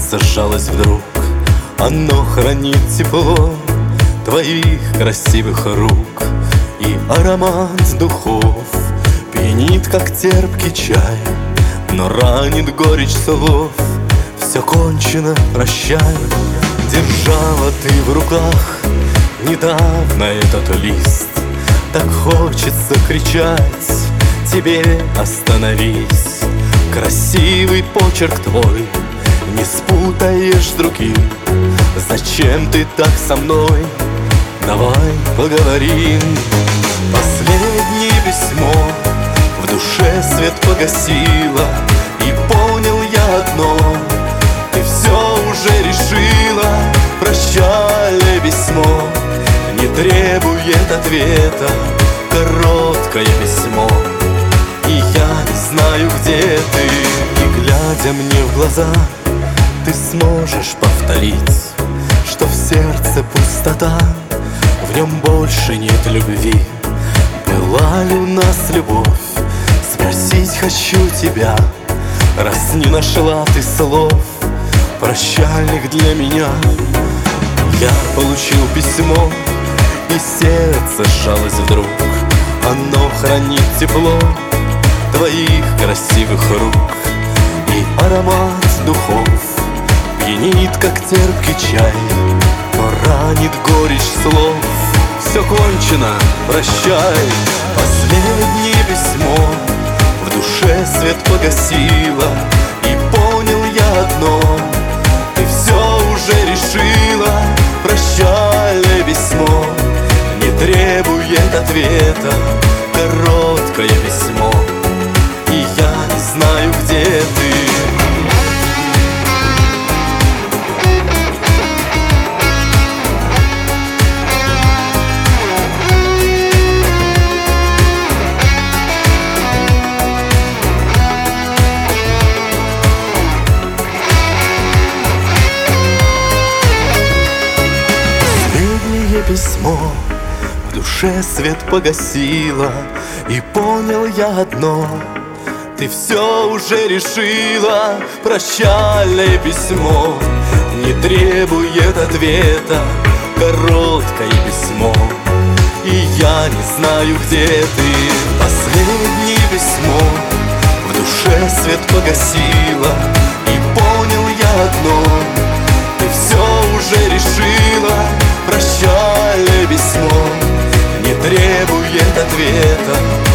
сердце сжалось вдруг. Оно хранит тепло твоих красивых рук, и аромат духов пьянит, как терпкий чай, но ранит горечь слов. Все кончено, прощай. Держала ты в руках недавно этот лист. Так хочется кричать тебе: остановись. Красивый почерк твой не спутаешь с другим. Зачем ты так со мной? Давай поговорим. Последнее письмо в душе свет погасило, и понял я одно: ты все уже решила. Прощальное письмо не требует ответа, короткое письмо, и я не знаю, где ты. И глядя мне в глаза, ты сможешь повторить, что в сердце пустота, в нем больше нет любви. Была ли у нас любовь? Спросить хочу тебя, раз не нашла ты слов прощальных для меня. Я получил письмо, и сердце сжалось вдруг. Оно хранит тепло твоих красивых рук, и аромат духов пьянит, как терпкий чай, но ранит горечь слов. Все кончено, прощай. Последнее письмо в душе свет погасило, и понял я одно: ты все уже решила. Прощальное письмо не требует ответа, короткое письмо, и я не знаю, где ты. Письмо в душе свет погасило, и понял я одно: ты все уже решила. Прощальное письмо не требует ответа, короткое письмо, и я не знаю, где ты. Последнее письмо в душе свет погасило, и понял я одно: ты все уже решила. Прощальное письмо не требует ответа,